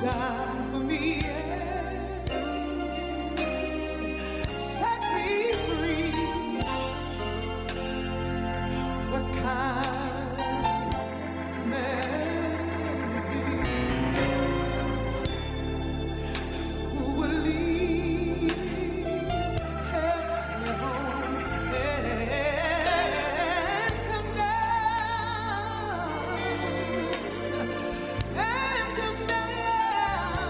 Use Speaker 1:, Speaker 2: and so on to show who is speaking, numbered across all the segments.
Speaker 1: died for me, set me free. What kind of man is this who will leave his heavenly home and come down and come down?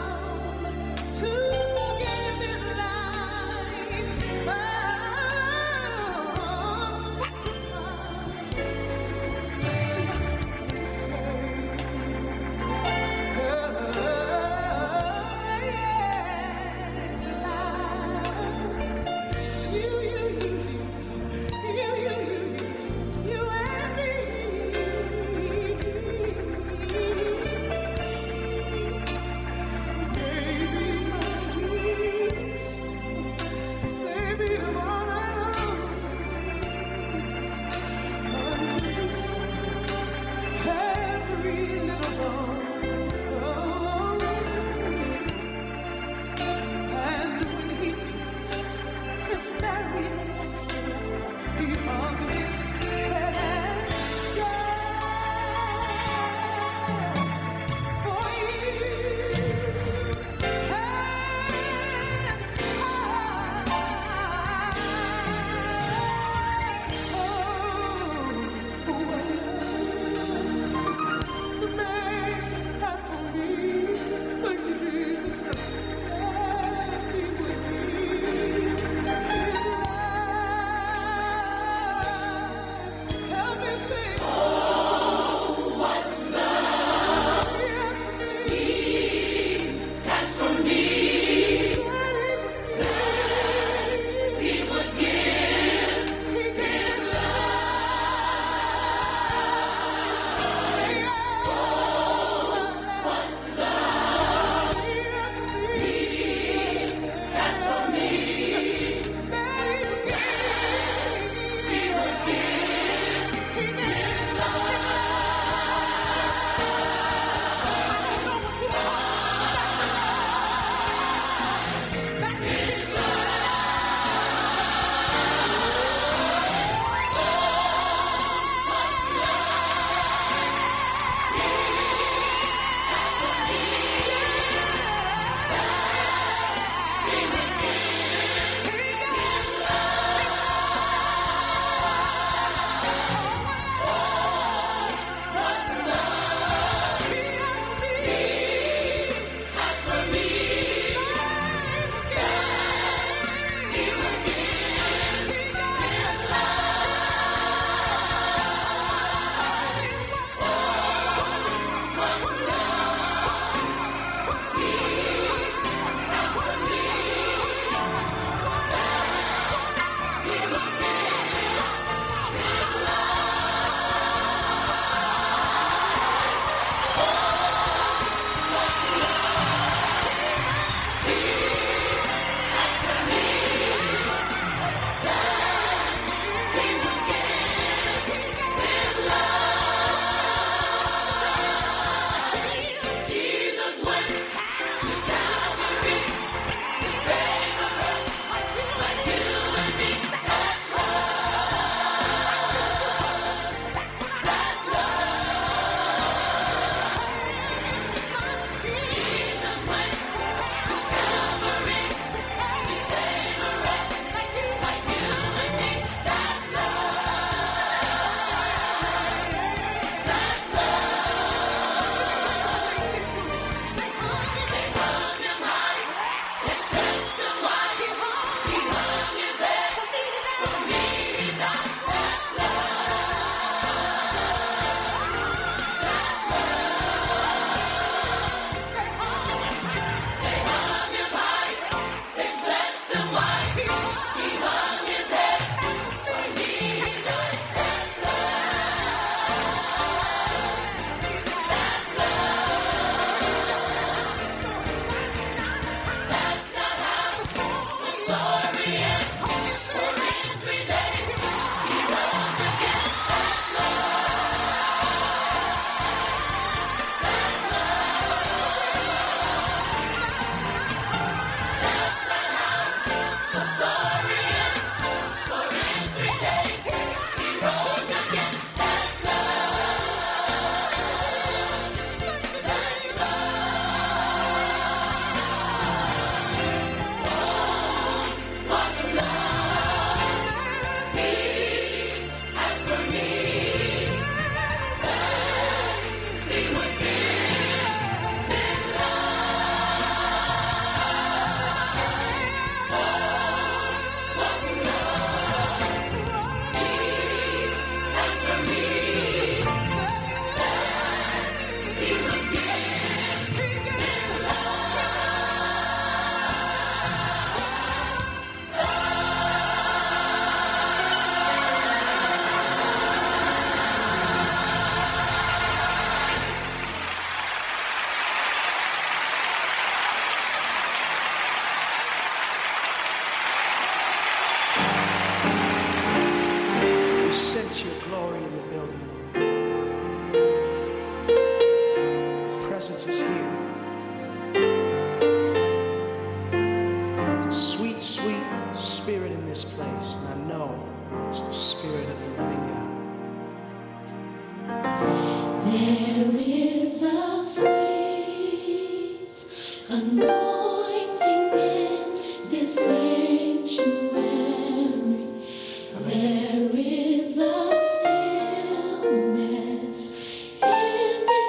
Speaker 1: Anointing in this sanctuary, there is a stillness in the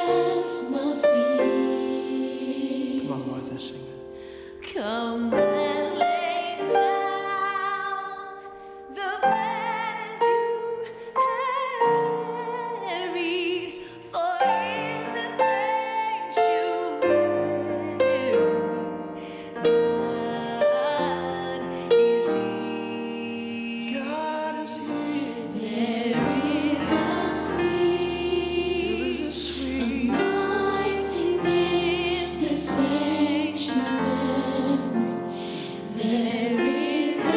Speaker 1: atmosphere.
Speaker 2: Come on, Martha, sing it.
Speaker 1: Come and lay down the burdens you have carried, for in the sanctuary, God is here.
Speaker 2: God is here.
Speaker 1: There is a sweet anointing in the sanctuary. There is a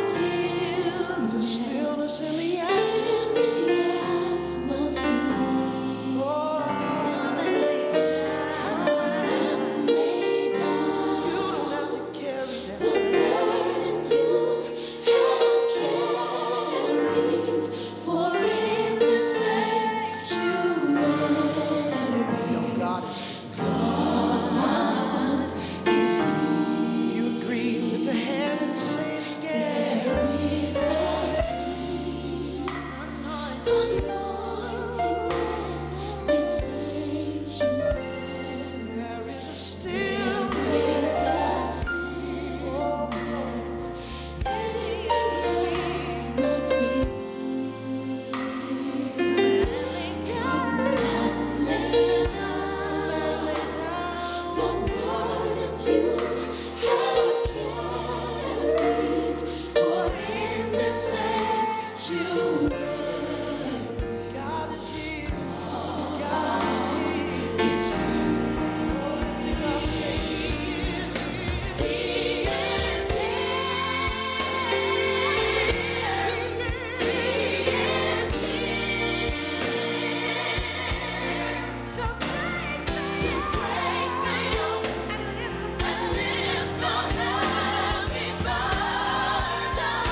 Speaker 1: stillness
Speaker 2: Stillness in the
Speaker 1: in
Speaker 2: atmosphere.
Speaker 1: the atmosphere. Come and lay down.
Speaker 2: You don't have to carry that.
Speaker 1: The burdens you have carried, for in the sanctuary,
Speaker 2: No, God is
Speaker 1: is here.
Speaker 2: If you agree, lift a hand and say it again.
Speaker 1: There is a sweet anointing in this sanctuary.
Speaker 2: There is a
Speaker 1: There
Speaker 2: stillness.
Speaker 1: is a stillness in the atmosphere. Lay down the burdens you have carried, for in the sanctuary,
Speaker 2: God is here. God is here. Oh, lift it up, say He is here.
Speaker 1: He is here. So break the yoke and lift the heavy burden.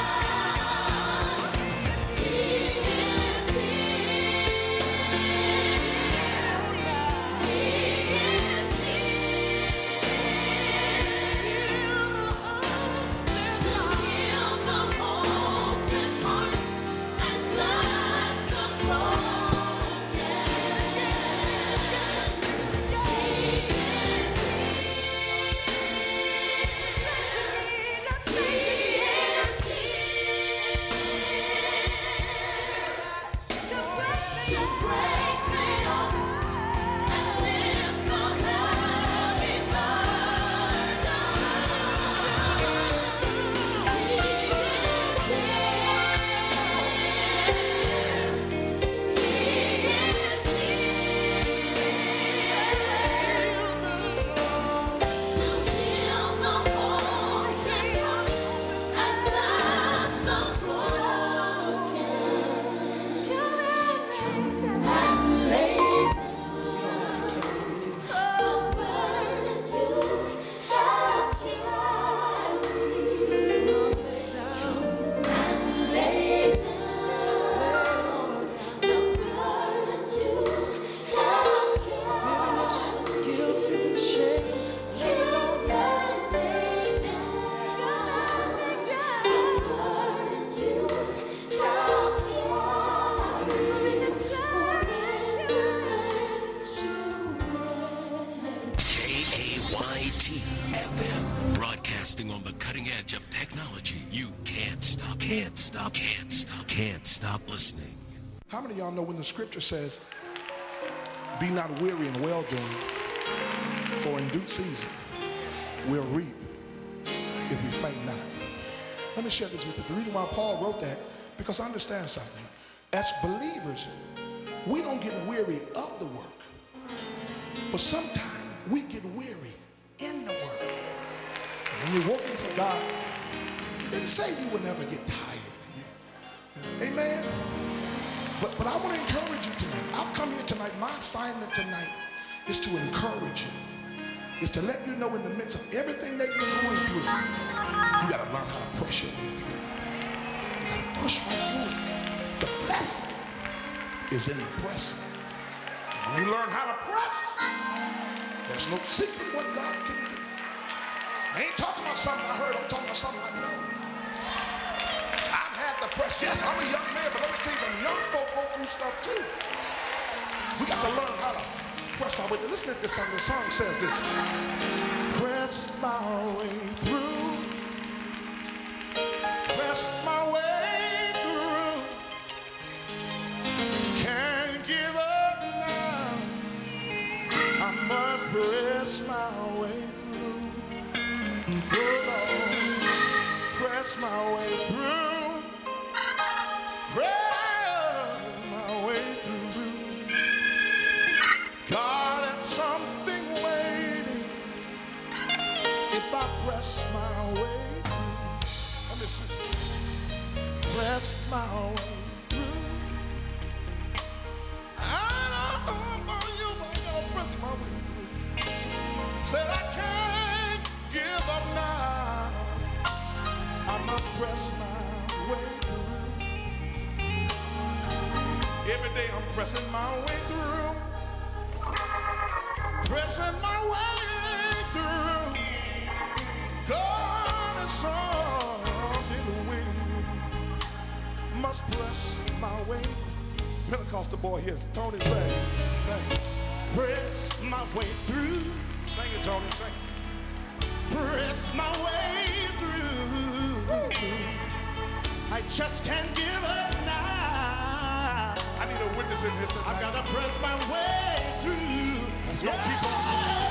Speaker 1: He is
Speaker 3: KAYT-FM, broadcasting on the cutting edge of technology. You can't stop listening.
Speaker 4: How many of y'all know when the scripture says, be not weary in well doing, for in due season we'll reap if we faint not. Let me share this with you. The reason why Paul wrote that, because I understand something. As believers, we don't get weary of the work, but sometimes we get weary in the work. And when you're working for God, he didn't say you would never get tired. Amen. But I want to encourage you tonight. I've come here tonight. My assignment tonight is to encourage you. Is to let you know in the midst of everything that you're going through, you got to learn how to push your way through it. You got to push right through it. The blessing is in the pressing. And when you learn how to press, There's no secret what God can do. I ain't talking about something I heard. I'm talking about something I know. I've had to press. Yes, I'm a young man, but let me tell you, some young folk go through stuff too. We got to learn how to press our way. Listen to this song. The song says this. Press my way through. Press my way through. Can't give up now. I must press my way through. Oh Lord, press my way through. Press my way through. God, that's something waiting. If I press my way through, let me see. Press my way through. I don't know about you, but I'm gonna press my way through. Said I can't give up now. I must press my way through. Every day I'm pressing my way through. Pressing my way through. God is something waiting. Must press my way. Pentecostal boy here, Tony say, press my way through. Sing it, Tony, sing it. Press my way through. I just can't give up now. I need a witness in here tonight. I gotta press my way through. So keep on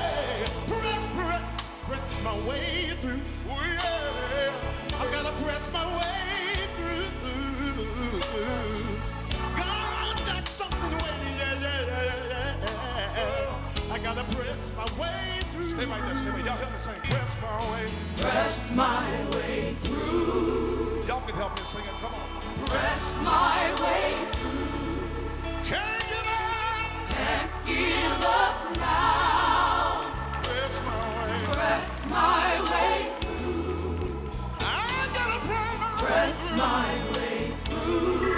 Speaker 4: press my way through. Oh yeah. I gotta press my way through. God's got something waiting. Yeah. I gotta press my way through. Stay right there, stay right there. Y'all help me sing. Press my way.
Speaker 1: Press my way through.
Speaker 4: Y'all can help me sing it. Come on.
Speaker 1: Press my way through.
Speaker 4: Can't give up.
Speaker 1: Can't give up now.
Speaker 4: Press my way.
Speaker 1: Press my way through.
Speaker 4: I gotta
Speaker 1: Press my way through.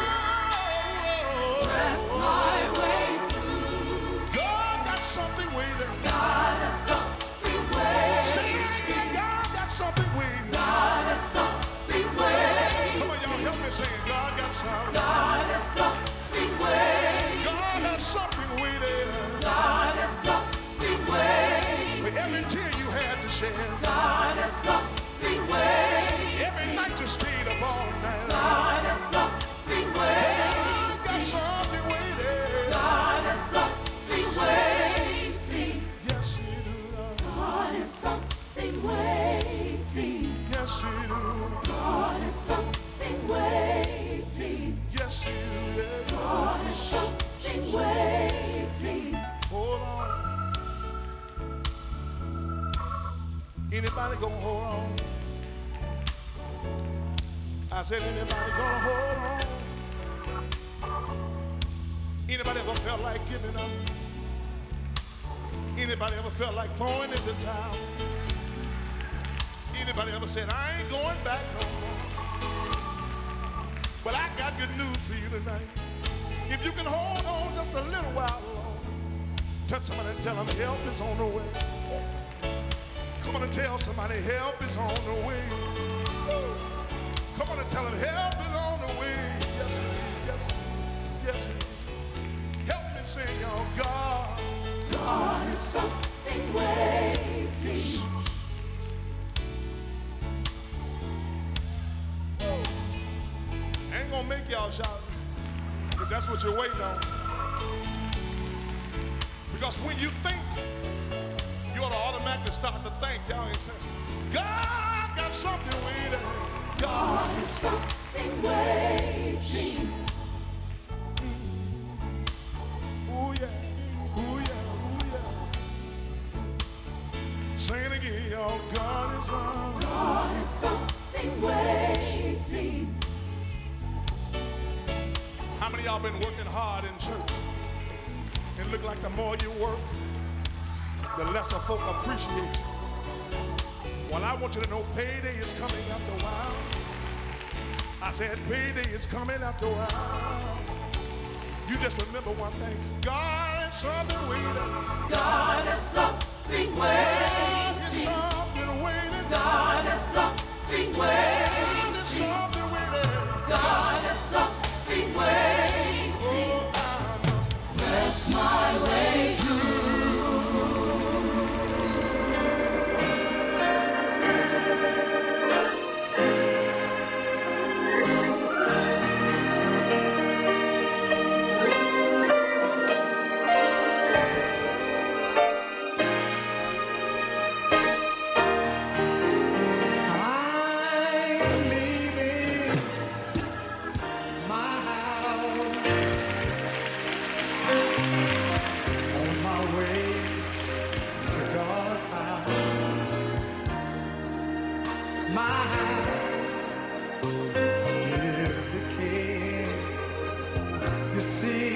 Speaker 1: Press my way through.
Speaker 4: God got something waiting.
Speaker 1: God has something waiting.
Speaker 4: Stay right there. God got something waiting.
Speaker 1: God has something waiting.
Speaker 4: Come on, y'all help me sing it. God got something.
Speaker 1: God has something waiting.
Speaker 4: God has something waiting.
Speaker 1: God has something waiting.
Speaker 4: For every tear you had to shed.
Speaker 1: God has something waiting.
Speaker 4: Every night you stayed up all night.
Speaker 1: God has something waiting.
Speaker 4: God got something waiting.
Speaker 1: God has something waiting.
Speaker 4: Yes, He do.
Speaker 1: God has something waiting.
Speaker 4: Yes, He do.
Speaker 1: God has something waiting.
Speaker 4: Yes, He do. Yeah.
Speaker 1: God has something waiting.
Speaker 4: Hold on. Anybody gonna hold on? I said, anybody gonna hold on? Anybody ever felt like giving up? Anybody ever felt like throwing in the towel? Anybody ever said, I ain't going back no more? Well, I got good news for you tonight. If you can hold on just a little while longer, touch somebody and tell them help is on the way. Come on and tell somebody help is on the way. Come on and tell them help is on the way. Yes, it is. Yes, it is. Yes, it is. Help me sing, y'all. God.
Speaker 1: God has something waiting.
Speaker 4: I ain't gonna make y'all shout, but that's what you're waiting on. Because when you think, you ought to automatically start to think. Y'all ain't saying, God got something waiting.
Speaker 1: God has something waiting.
Speaker 4: Ooh yeah, ooh yeah, ooh yeah. Sing it again, y'all. God is on.
Speaker 1: God has something waiting.
Speaker 4: How many of y'all been working hard in church? And look like the more you work, the lesser folk appreciate you. Well, I want you to know payday is coming after a while. I said payday is coming after a while. You just remember one thing. God it's something waiting.
Speaker 1: God is something waiting.
Speaker 4: It's something waiting.
Speaker 1: God is something waiting.
Speaker 4: It's something waiting.
Speaker 1: God is something waiting.
Speaker 4: Oh, I must
Speaker 1: Press my way
Speaker 2: I'm leaving my house on my way to God's house. My house is the King. You see,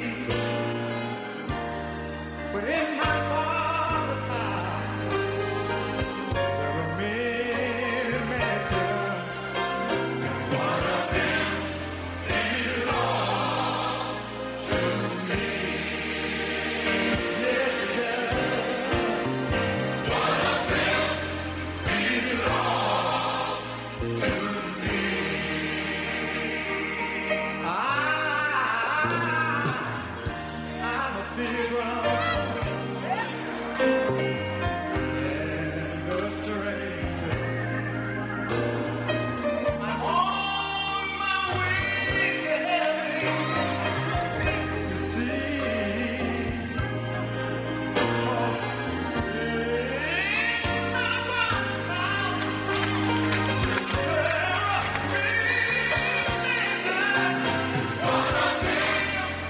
Speaker 2: but in my Father's house there are many mansions. One of them belongs to me. Yes, it does. One of them belongs to me. I'm a pilgrim and a stranger. I'm on my way to heaven. You see, 'cause in my Father's house there are many mansions. One of them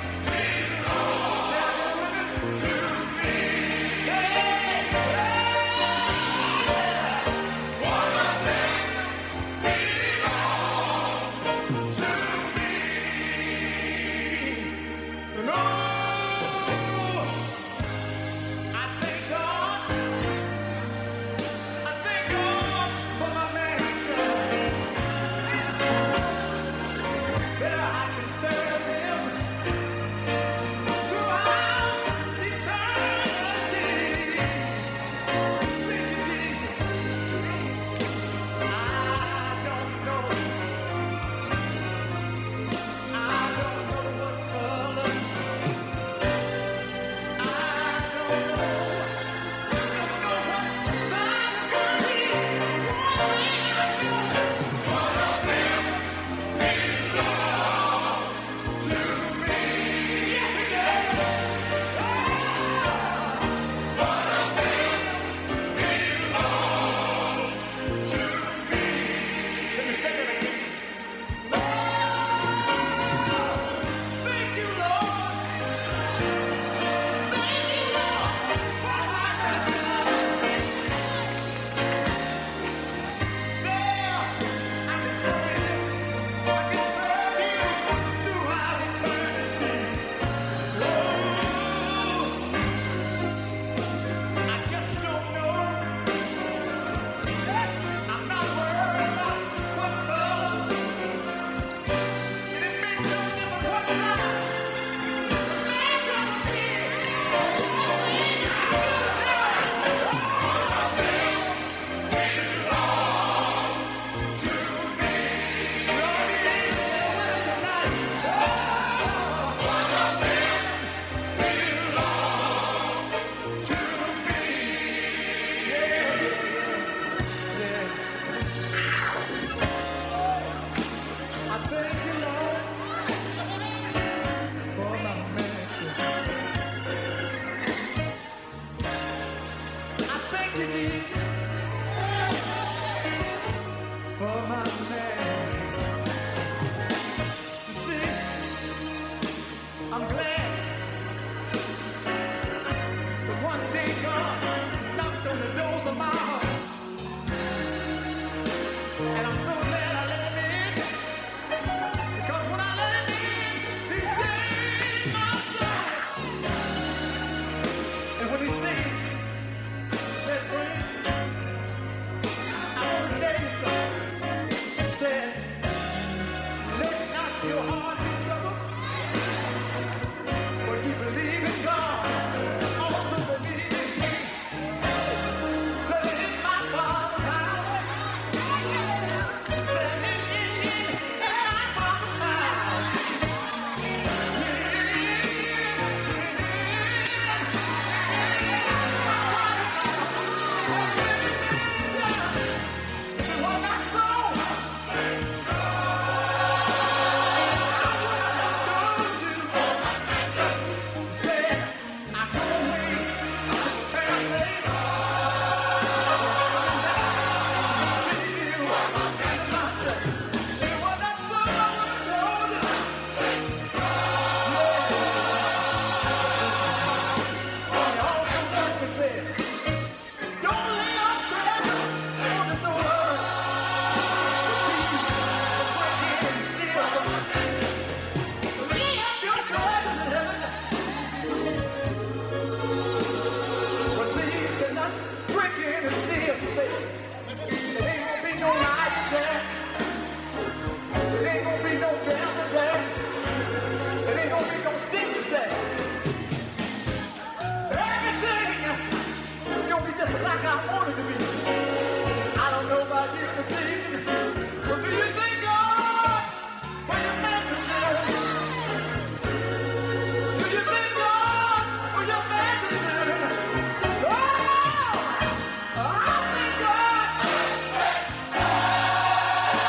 Speaker 2: belongs to me. Yeah, one of them belongs to me. You know, I thank God for my mansion. There I can serve Him throughout eternity. Thank you, Jesus. I don't know what color. I don't know what size it's gonna be. One thing I know, one of them belongs to me. Yes, it does. One of them belongs to me. Let me say that again. Thank you, Lord. Thank you, Lord, for my mansion. There, I can praise You. I can serve You throughout eternity. Oh, I just don't know. I'm not worried about what color. And it makes no difference what size. Mansion will be. To me. Lord, it ain't with us tonight. One of them belongs to me. Yeah, yeah. I thank You, Lord, for my mansion. I thank You, Jesus, for my mansion. You see, I'm glad that one day God knocked on the doors of my heart. And I'm so glad I let Him in. Because when I let Him in, He saved my soul. And when He saved, set free,
Speaker 5: drinking and still safe. There ain't gonna be no riots there. There ain't gonna be no gambling there. There ain't gonna be no sickness there. Everything gonna be just like I want it to be. I don't know about you this evening, but do you thank God for your mansion? Do you thank God for your mansion? Oh, I thank God.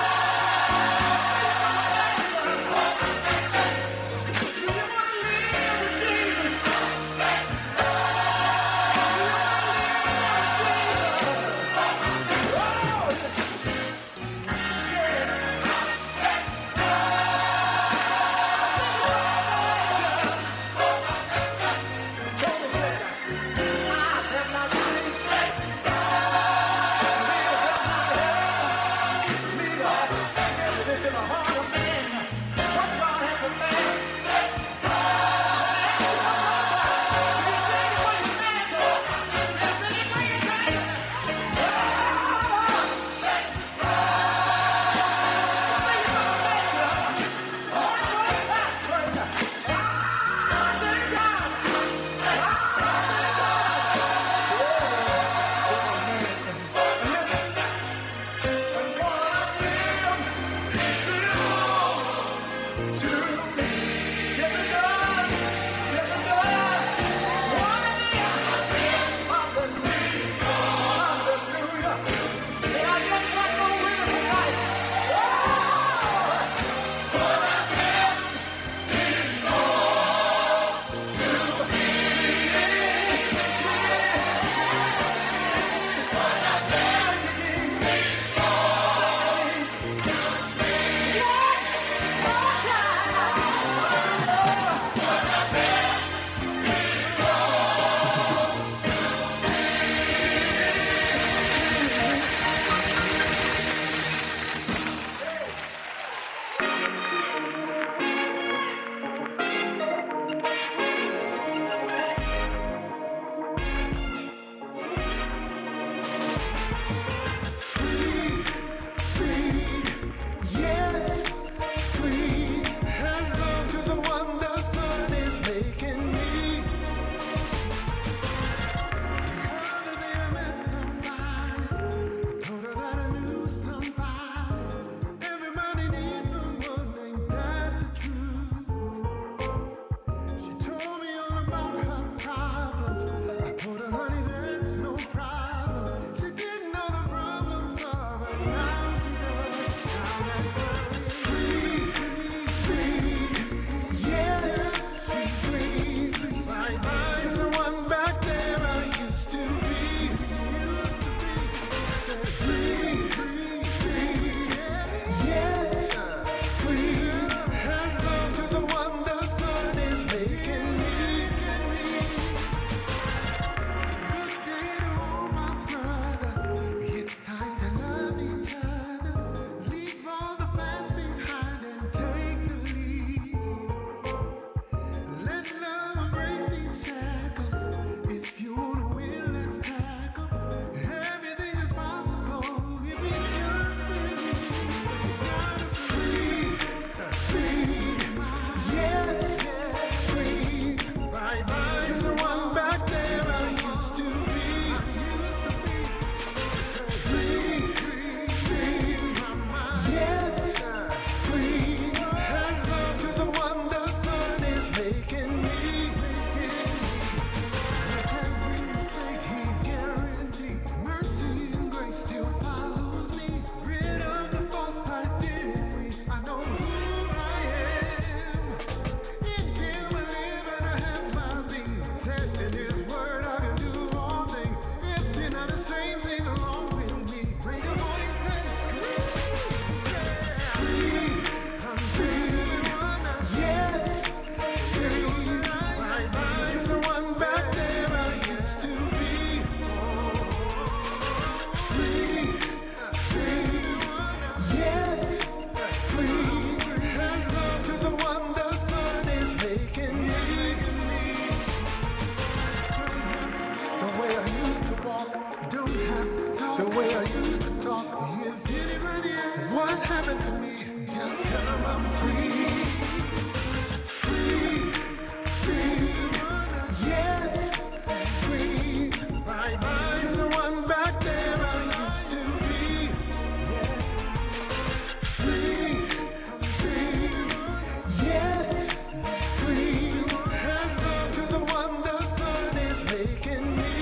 Speaker 2: the way I used to talk. What happened to me? Just tell them I'm free. Free, free, yes, free. To the one back there I used to be. Free, free, yes, free. To the one the sun is making me.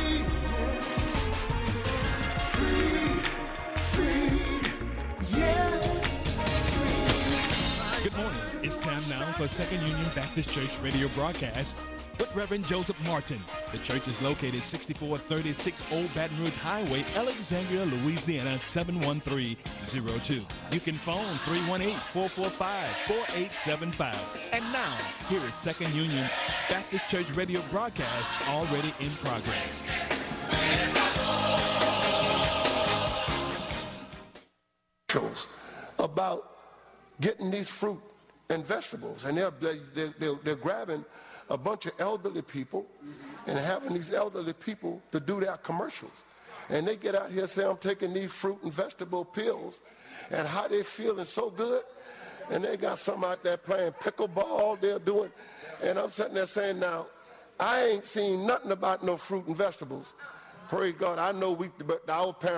Speaker 2: Free, free, yes, free.
Speaker 3: Good morning. It's time now for Second Union Baptist Church radio broadcast with Reverend Joseph Martin. The church is located 6436 Old Baton Rouge Highway, Alexandria, Louisiana 71302. You can phone 318-445-4875. And now, here is Second Union Baptist Church radio broadcast already in progress.
Speaker 6: About getting these fruit and vegetables, and they're grabbing a bunch of elderly people and having these elderly people to do their commercials, and they get out here and say, I'm taking these fruit and vegetable pills, and how they feeling so good, and they got some out there playing pickleball, they're doing, and I'm sitting there saying, now I ain't seen nothing about no fruit and vegetables. Praise God, I know our parents